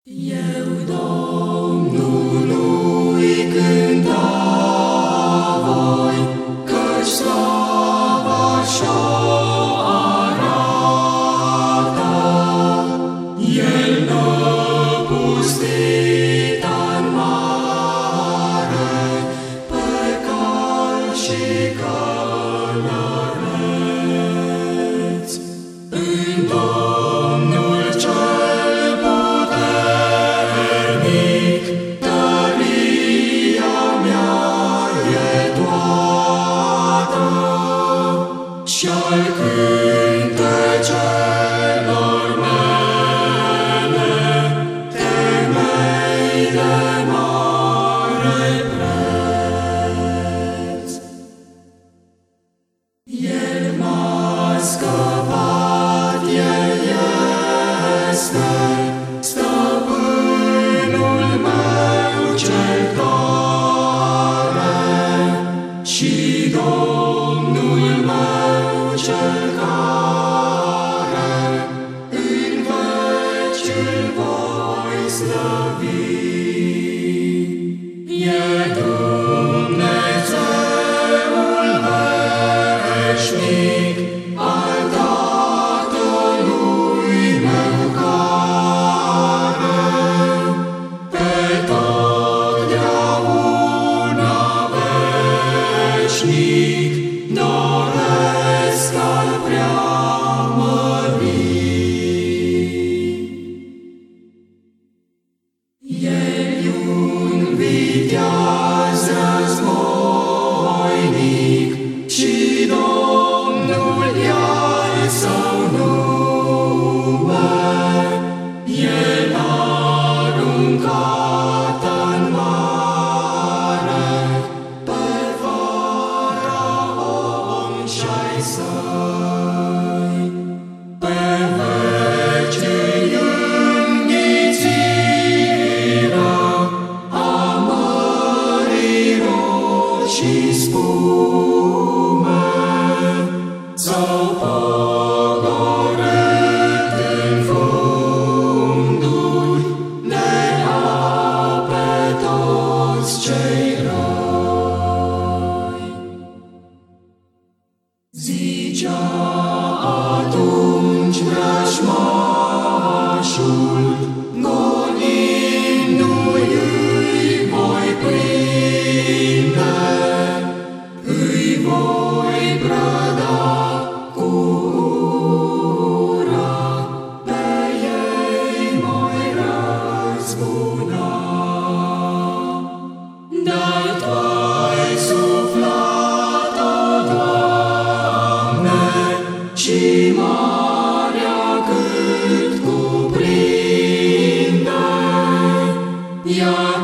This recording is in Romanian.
Eu Domnului cânta voi, căci slava și-o arată. El năpustit-n mare, pe cal și călăreți. În Domnul cel puternic, tăria mea e toată, și-al cântecelor mele temei de mare preț. El m-a scăpat, El este stăpânul meu cel tare și Domnul meu cel care în veci îl voi slăvi. E Dumnezeul veșnic al Tatălui meu care pe totdeauna veșnic doresc al preamării. El un viteaz războinic și Domnul i-al său nume. El a aruncat-n mare pe Faraon și-ai săi. Pe veci îi înghițiră amărirori și spume, s-au pogorât în funduri de ape toți cei răi. Zicea atunci vrăjmașul, gonindu-i îi voi prinde, îi voi prăda cu ura, pe ei moi răzbuna. Dar Tu ai suflat-o, Doamne, și marea cât cuprinde, iar